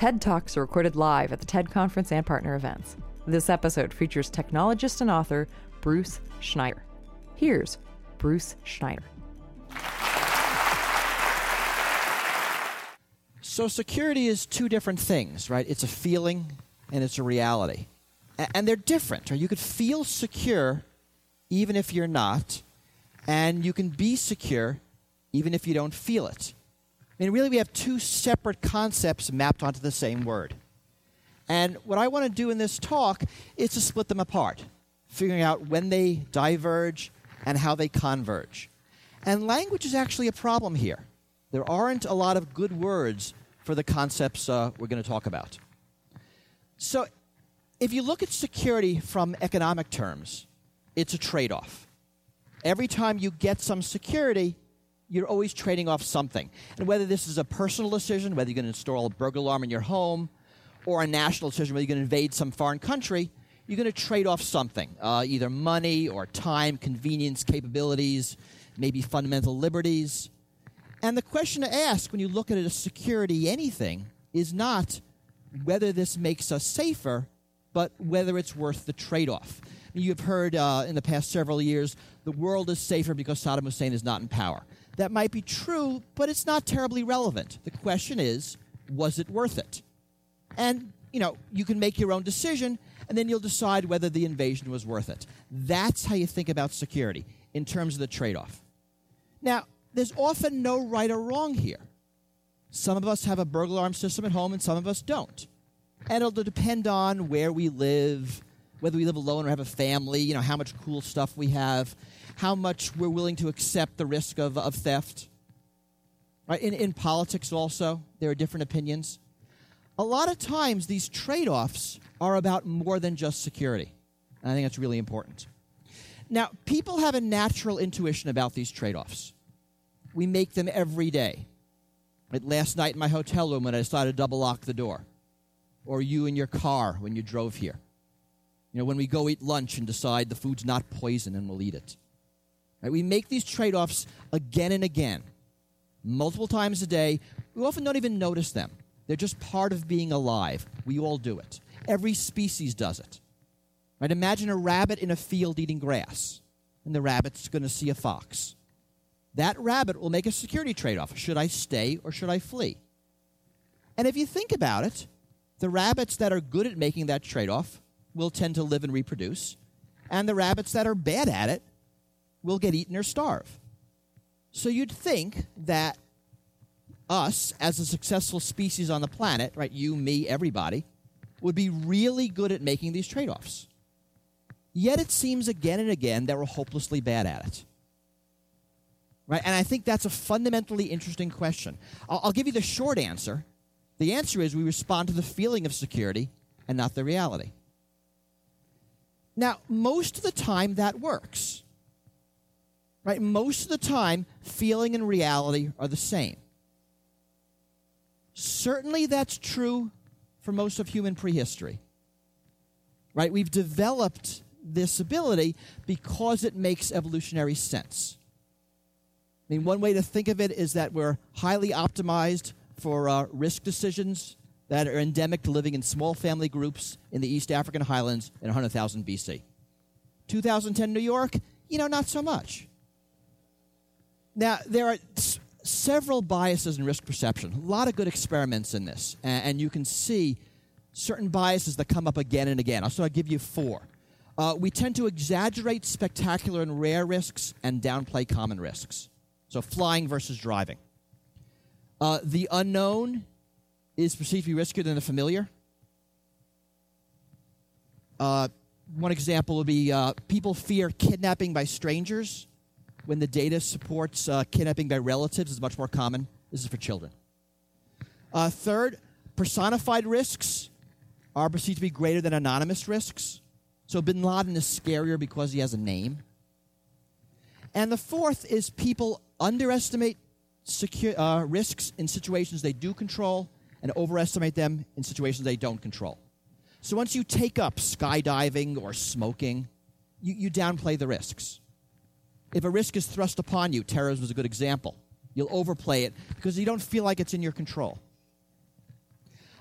TED Talks are recorded live at the TED Conference and partner events. This episode features technologist and author Bruce Schneier. Here's Bruce Schneier. So security is two different things, right? It's a feeling and it's a reality. And they're different. Right? You could feel secure even if you're not, and you can be secure even if you don't feel it. I mean, really, we have two separate concepts mapped onto the same word. And what I want to do in this talk is to split them apart, figuring out when they diverge and how they converge. And language is actually a problem here. There aren't a lot of good words for the concepts we're going to talk about. So if you look at security from economic terms, it's a trade-off. Every time you get some security, you're always trading off something. And whether this is a personal decision, whether you're going to install a burglar alarm in your home, or a national decision, whether you're going to invade some foreign country, you're going to trade off something, either money or time, convenience, capabilities, maybe fundamental liberties. And the question to ask when you look at a security anything is not whether this makes us safer, but whether it's worth the trade-off. You've heard in the past several years, the world is safer because Saddam Hussein is not in power. That might be true, but it's not terribly relevant. The question is, was it worth it? And, you can make your own decision, and then you'll decide whether the invasion was worth it. That's how you think about security, in terms of the trade-off. Now, there's often no right or wrong here. Some of us have a burglar alarm system at home, and some of us don't. And it'll depend on where we live, whether we live alone or have a family, how much cool stuff we have, how much we're willing to accept the risk of theft. Right? In politics also, there are different opinions. A lot of times, these trade-offs are about more than just security. And I think that's really important. Now, people have a natural intuition about these trade-offs. We make them every day. Like last night in my hotel room when I decided to double-lock the door. Or you in your car when you drove here. When we go eat lunch and decide the food's not poison and we'll eat it. Right? We make these trade-offs again and again, multiple times a day. We often don't even notice them. They're just part of being alive. We all do it. Every species does it. Right? Imagine a rabbit in a field eating grass, and the rabbit's going to see a fox. That rabbit will make a security trade-off. Should I stay or should I flee? And if you think about it, the rabbits that are good at making that trade-off will tend to live and reproduce, and the rabbits that are bad at it will get eaten or starve. So you'd think that us, as a successful species on the planet, right, you, me, everybody, would be really good at making these trade-offs. Yet it seems again and again that we're hopelessly bad at it. Right? And I think that's a fundamentally interesting question. I'll give you the short answer. The answer is we respond to the feeling of security and not the reality. Now, most of the time that works. Right? Most of the time, feeling and reality are the same. Certainly that's true for most of human prehistory. Right? We've developed this ability because it makes evolutionary sense. I mean, one way to think of it is that we're highly optimized for risk decisions that are endemic to living in small family groups in the East African highlands in 100,000 BC. 2010 New York, not so much. Now, there are several biases in risk perception. A lot of good experiments in this, and you can see certain biases that come up again and again. I'll give you 4. We tend to exaggerate spectacular and rare risks and downplay common risks. So flying versus driving. The unknown is perceived to be riskier than the familiar. One example would be people fear kidnapping by strangers when the data supports kidnapping by relatives is much more common. This is for children. Third, personified risks are perceived to be greater than anonymous risks. So bin Laden is scarier because he has a name. And the fourth is people underestimate risks in situations they do control and overestimate them in situations they don't control. So once you take up skydiving or smoking, you downplay the risks. If a risk is thrust upon you, terrorism is a good example. You'll overplay it because you don't feel like it's in your control.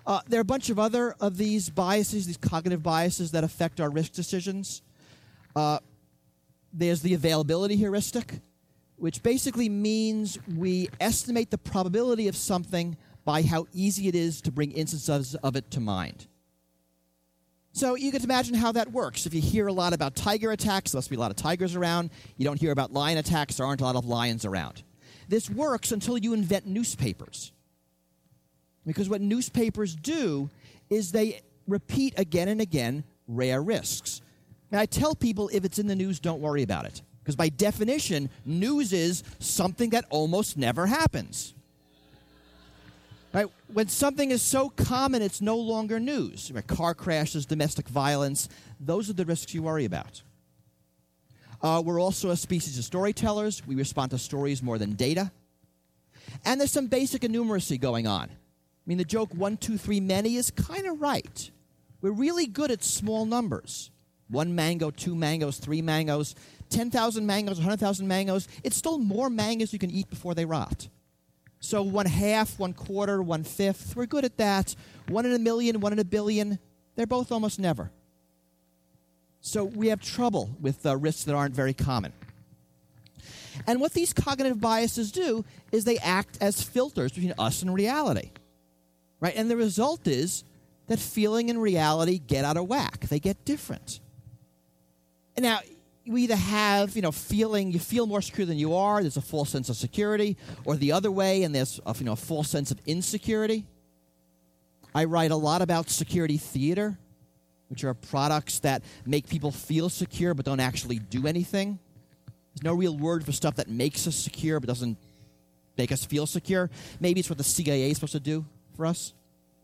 There are a bunch of other of these biases, these cognitive biases that affect our risk decisions. There's the availability heuristic, which basically means we estimate the probability of something by how easy it is to bring instances of it to mind. So you can imagine how that works. If you hear a lot about tiger attacks, there must be a lot of tigers around. You don't hear about lion attacks, there aren't a lot of lions around. This works until you invent newspapers. Because what newspapers do is they repeat again and again rare risks. And I tell people, if it's in the news, don't worry about it. Because by definition, news is something that almost never happens. Right? When something is so common, it's no longer news. Right? Car crashes, domestic violence, those are the risks you worry about. We're also a species of storytellers. We respond to stories more than data. And there's some basic innumeracy going on. I mean, the joke 1, 2, 3, many is kind of right. We're really good at small numbers. 1 mango, 2 mangoes, 3 mangoes, 10,000 mangoes, 100,000 mangoes. It's still more mangoes you can eat before they rot. So 1/2, 1/4, 1/5, we're good at that. 1 in a million, 1 in a billion, they're both almost never. So we have trouble with risks that aren't very common. And what these cognitive biases do is they act as filters between us and reality. Right? And the result is that feeling and reality get out of whack. They get different. And now, you either have, feeling, you feel more secure than you are, there's a false sense of security, or the other way, and there's a false sense of insecurity. I write a lot about security theater, which are products that make people feel secure but don't actually do anything. There's no real word for stuff that makes us secure but doesn't make us feel secure. Maybe it's what the CIA is supposed to do for us.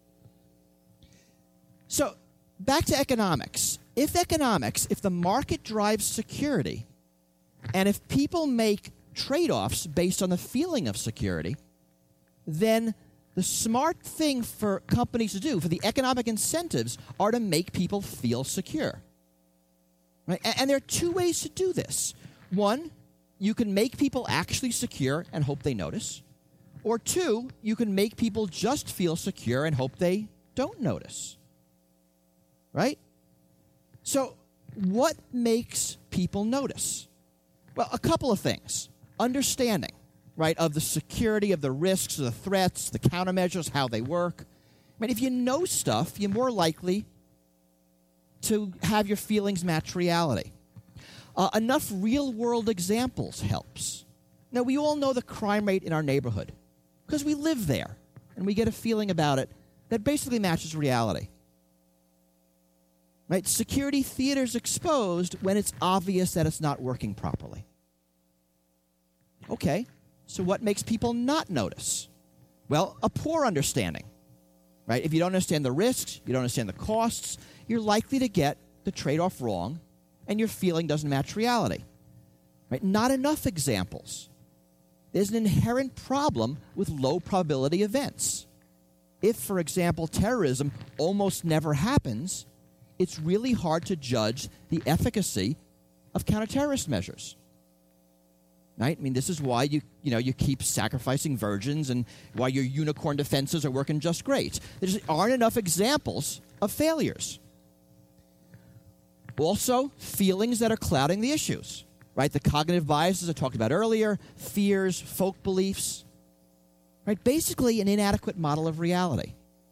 So, back to economics. If the market drives security, and if people make trade-offs based on the feeling of security, then the smart thing for companies to do, for the economic incentives, are to make people feel secure. Right? And there are two ways to do this. One, you can make people actually secure and hope they notice. Or two, you can make people just feel secure and hope they don't notice. Right? So, what makes people notice? Well, a couple of things. Understanding, right, of the security, of the risks, the threats, the countermeasures, how they work. I mean, if you know stuff, you're more likely to have your feelings match reality. Enough real-world examples helps. Now, we all know the crime rate in our neighborhood because we live there, and we get a feeling about it that basically matches reality. Right? Security theater is exposed when it's obvious that it's not working properly. Okay, so what makes people not notice? Well, a poor understanding. Right? If you don't understand the risks, you don't understand the costs, you're likely to get the trade-off wrong, and your feeling doesn't match reality. Right? Not enough examples. There's an inherent problem with low-probability events. If, for example, terrorism almost never happens, it's really hard to judge the efficacy of counterterrorist measures. Right? I mean, this is why you keep sacrificing virgins and why your unicorn defenses are working just great. There just aren't enough examples of failures. Also, feelings that are clouding the issues. Right? The cognitive biases I talked about earlier, fears, folk beliefs. Right? Basically, an inadequate model of reality.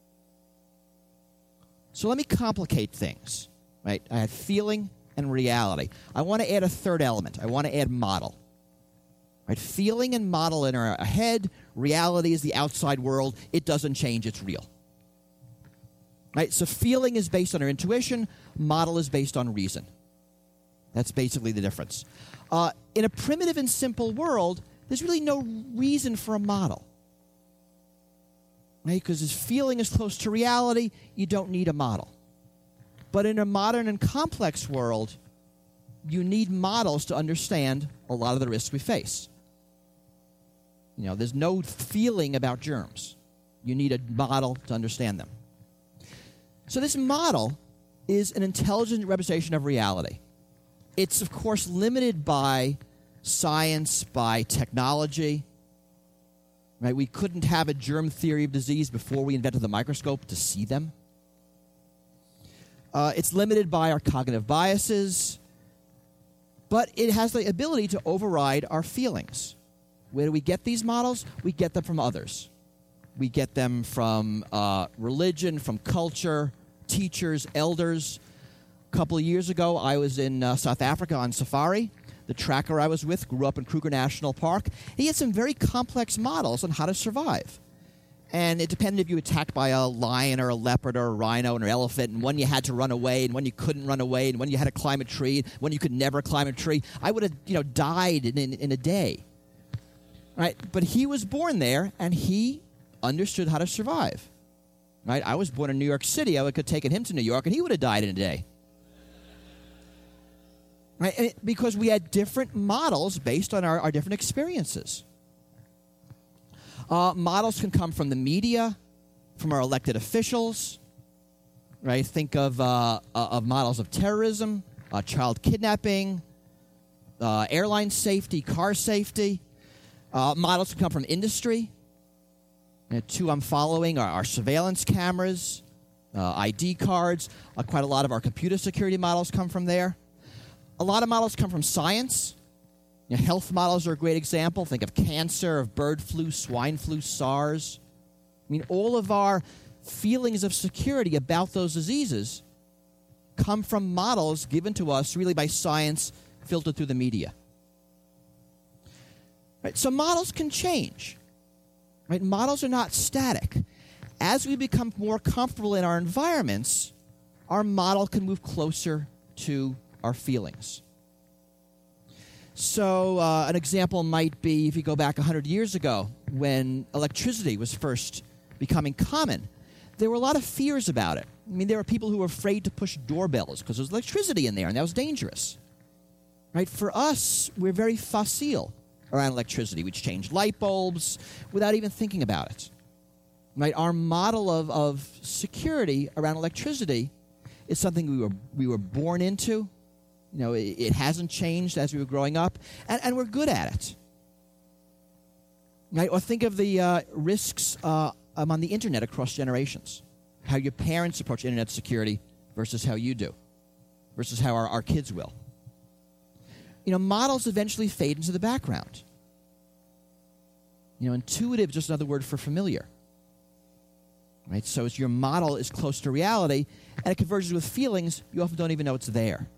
So let me complicate things, right? I have feeling and reality. I want to add a third element. I want to add model. Right? Feeling and model in our head. Reality is the outside world. It doesn't change. It's real. Right? So feeling is based on our intuition. Model is based on reason. That's basically the difference. In a primitive and simple world, there's really no reason for a model. Right? Because as feeling is close to reality, you don't need a model. But in a modern and complex world, you need models to understand a lot of the risks we face. There's no feeling about germs. You need a model to understand them. So this model is an intelligent representation of reality. It's, of course, limited by science, by technology. Right? We couldn't have a germ theory of disease before we invented the microscope to see them. It's limited by our cognitive biases, but it has the ability to override our feelings. Where do we get these models? We get them from others. We get them from religion, from culture, teachers, elders. A couple of years ago, I was in South Africa on safari. The tracker I was with grew up in Kruger National Park. He had some very complex models on how to survive. And it depended if you were attacked by a lion or a leopard or a rhino or an elephant, and when you had to run away, and when you couldn't run away, and when you had to climb a tree, and when you could never climb a tree. I would have, died in a day. Right? But he was born there, and he understood how to survive. Right? I was born in New York City. I could have taken him to New York, and he would have died in a day. Right? Because we had different models based on our different experiences. Models can come from the media, from our elected officials. Right? Think of models of terrorism, child kidnapping, airline safety, car safety. Models can come from industry. Two I'm following are surveillance cameras, ID cards. Quite a lot of our computer security models come from there. A lot of models come from science. Health models are a great example. Think of cancer, of bird flu, swine flu, SARS. All of our feelings of security about those diseases come from models given to us really by science filtered through the media. Right? So models can change. Right? Models are not static. As we become more comfortable in our environments, our model can move closer to our feelings. So an example might be if you go back 100 years ago when electricity was first becoming common. There were a lot of fears about it. There were people who were afraid to push doorbells because there was electricity in there, and that was dangerous. Right? For us, we're very facile around electricity. We change light bulbs without even thinking about it. Right? Our model of security around electricity is something we were born into. It hasn't changed as we were growing up, and we're good at it. Right? Or think of the risks on the internet across generations. How your parents approach internet security versus how you do, versus how our kids will. Models eventually fade into the background. Intuitive is just another word for familiar. Right? So as your model is close to reality and it converges with feelings, you often don't even know it's there.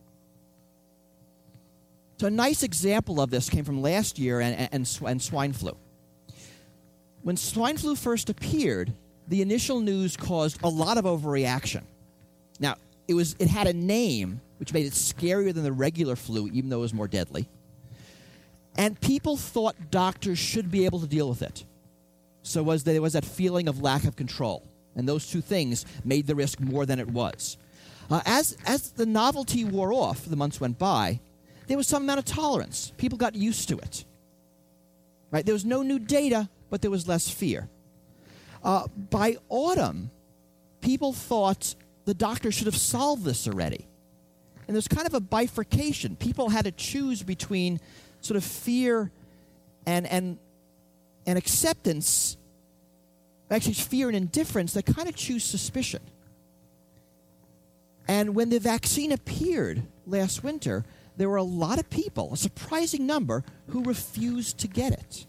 So a nice example of this came from last year and swine flu. When swine flu first appeared, the initial news caused a lot of overreaction. Now, it had a name which made it scarier than the regular flu, even though it was more deadly. And people thought doctors should be able to deal with it. So there was that feeling of lack of control. And those two things made the risk more than it was. As the novelty wore off, the months went by, there was some amount of tolerance. People got used to it. Right? There was no new data, but there was less fear. By autumn, people thought the doctor should have solved this already. And there's kind of a bifurcation. People had to choose between sort of fear and acceptance, actually fear and indifference that kind of choose suspicion. And when the vaccine appeared last winter, there were a lot of people, a surprising number, who refused to get it.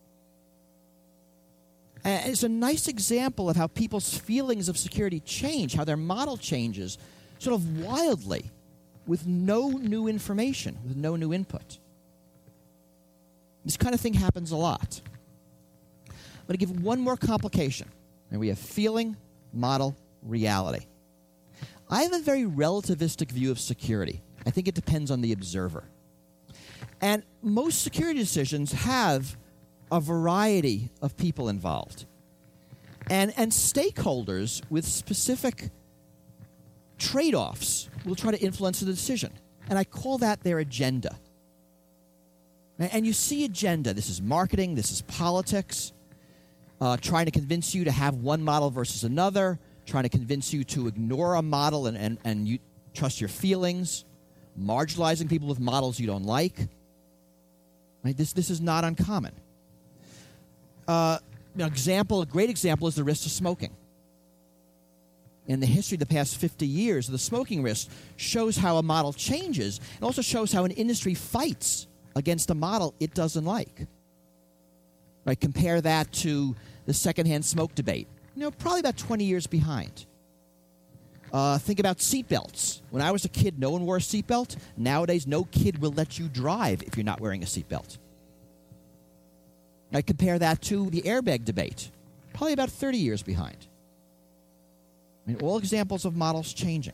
And it's a nice example of how people's feelings of security change, how their model changes sort of wildly with no new information, with no new input. This kind of thing happens a lot. I'm going to give one more complication. And we have feeling, model, reality. I have a very relativistic view of security. I think it depends on the observer. And most security decisions have a variety of people involved. And stakeholders with specific trade-offs will try to influence the decision. And I call that their agenda. And you see agenda. This is marketing. This is politics. Trying to convince you to have one model versus another. Trying to convince you to ignore a model and you trust your feelings. Marginalizing people with models you don't like. Right? This is not uncommon. A great example is the risk of smoking. In the history of the past 50 years, the smoking risk shows how a model changes and also shows how an industry fights against a model it doesn't like. Right? Compare that to the secondhand smoke debate. Probably about 20 years behind. Think about seatbelts. When I was a kid, no one wore a seatbelt. Nowadays, no kid will let you drive if you're not wearing a seatbelt. I compare that to the airbag debate. Probably about 30 years behind. All examples of models changing.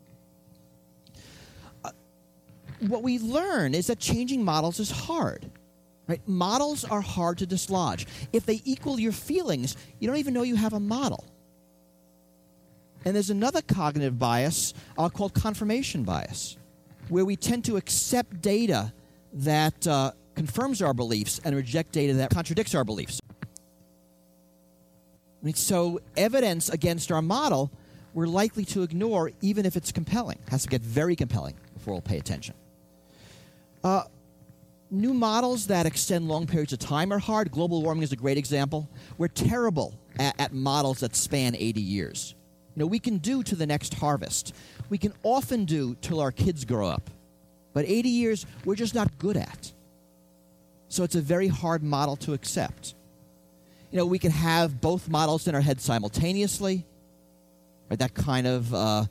What we learn is that changing models is hard. Right? Models are hard to dislodge. If they equal your feelings, you don't even know you have a model. And there's another cognitive bias called confirmation bias, where we tend to accept data that confirms our beliefs and reject data that contradicts our beliefs. So evidence against our model, we're likely to ignore even if it's compelling. It has to get very compelling before we'll pay attention. New models that extend long periods of time are hard. Global warming is a great example. We're terrible at models that span 80 years. We can do to the next harvest. We can often do till our kids grow up. But 80 years, we're just not good at. So it's a very hard model to accept. We can have both models in our head simultaneously. Right? That kind of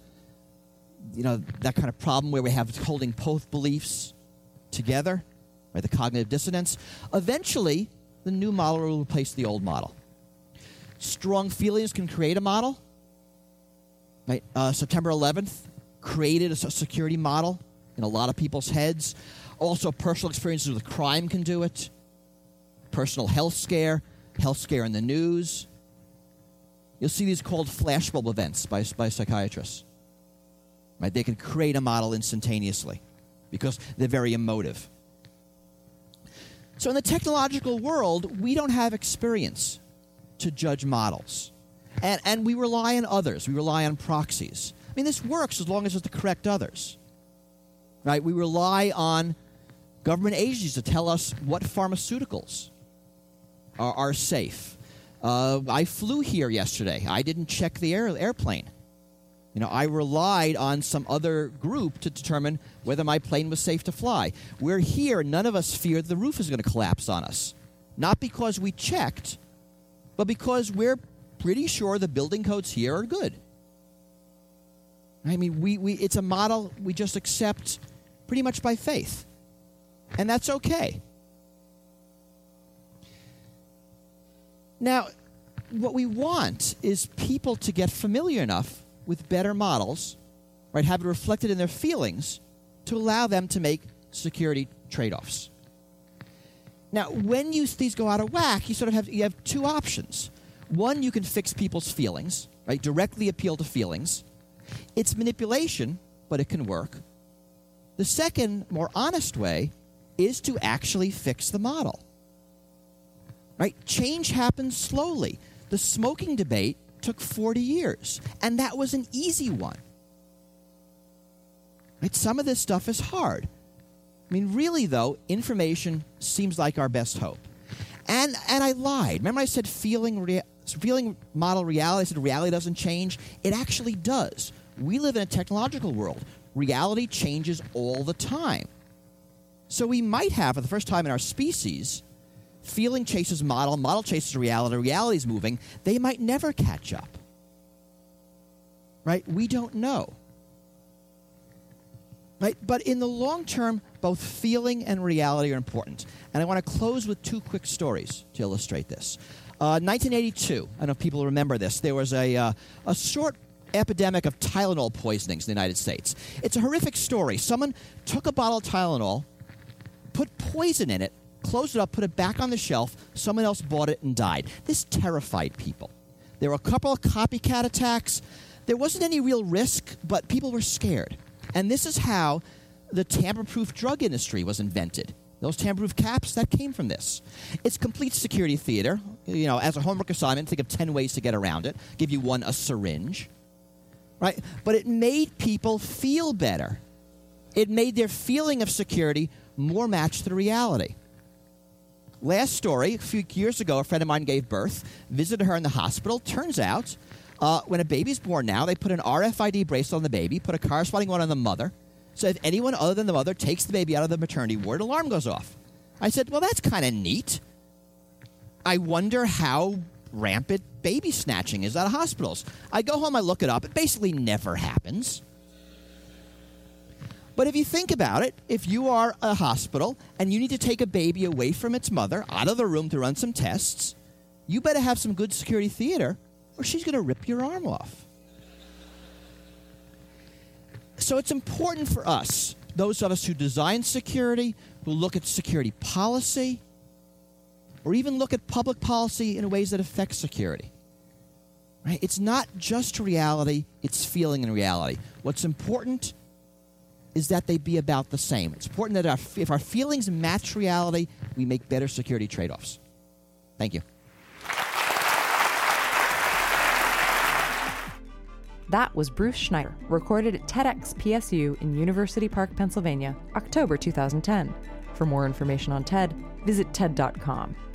problem where we have holding both beliefs together, right? The cognitive dissonance. Eventually, the new model will replace the old model. Strong feelings can create a model. Right? September 11th created a security model in a lot of people's heads. Also, personal experiences with crime can do it. Personal health scare in the news. You'll see these called flashbulb events by psychiatrists. Right? They can create a model instantaneously because they're very emotive. So in the technological world, we don't have experience to judge models. And we rely on others. We rely on proxies. This works as long as it's the correct others. Right? We rely on government agencies to tell us what pharmaceuticals are safe. I flew here yesterday. I didn't check the airplane. I relied on some other group to determine whether my plane was safe to fly. We're here. None of us fear the roof is going to collapse on us. Not because we checked, but because we're pretty sure the building codes here are good. It's a model we just accept pretty much by faith. And that's okay. Now, what we want is people to get familiar enough with better models, right, have it reflected in their feelings to allow them to make security trade-offs. Now, when these go out of whack, you have two options. One, you can fix people's feelings, right, directly appeal to feelings. It's manipulation, but it can work. The second, more honest way is to actually fix the model. Right? Change happens slowly. The smoking debate took 40 years, and that was an easy one. Right? Some of this stuff is hard. Really, though, information seems like our best hope. And I lied. Remember I said feeling model reality? I said reality doesn't change. It actually does. We live in a technological world. Reality changes all the time. So we might have, for the first time in our species, feeling chases model, model chases reality, reality is moving. They might never catch up. Right? We don't know. Right? But in the long term, both feeling and reality are important. And I want to close with two quick stories to illustrate this. 1982, I don't know if people remember this, there was a short epidemic of Tylenol poisonings in the United States. It's a horrific story. Someone took a bottle of Tylenol, put poison in it, closed it up, put it back on the shelf. Someone else bought it and died. This terrified people. There were a couple of copycat attacks. There wasn't any real risk, but people were scared. And this is how the tamper-proof drug industry was invented. Those tamper-proof caps, that came from this. It's complete security theater. As a homework assignment, think of 10 ways to get around it. Give you one, a syringe. Right? But it made people feel better. It made their feeling of security more matched to reality. Last story, a few years ago, a friend of mine gave birth, visited her in the hospital. Turns out, when a baby's born now, they put an RFID bracelet on the baby, put a corresponding one on the mother. So if anyone other than the mother takes the baby out of the maternity ward, alarm goes off. I said, well, that's kind of neat. I wonder how rampant baby snatching is out of hospitals. I go home, I look it up. It basically never happens. But if you think about it, if you are a hospital and you need to take a baby away from its mother, out of the room to run some tests, you better have some good security theater or she's going to rip your arm off. So it's important for us, those of us who design security, who look at security policy, or even look at public policy in ways that affect security. Right? It's not just reality, it's feeling and reality. What's important is that they be about the same. It's important that if our feelings match reality, we make better security trade-offs. Thank you. That was Bruce Schneider, recorded at TEDx PSU in University Park, Pennsylvania, October 2010. For more information on TED, visit TED.com.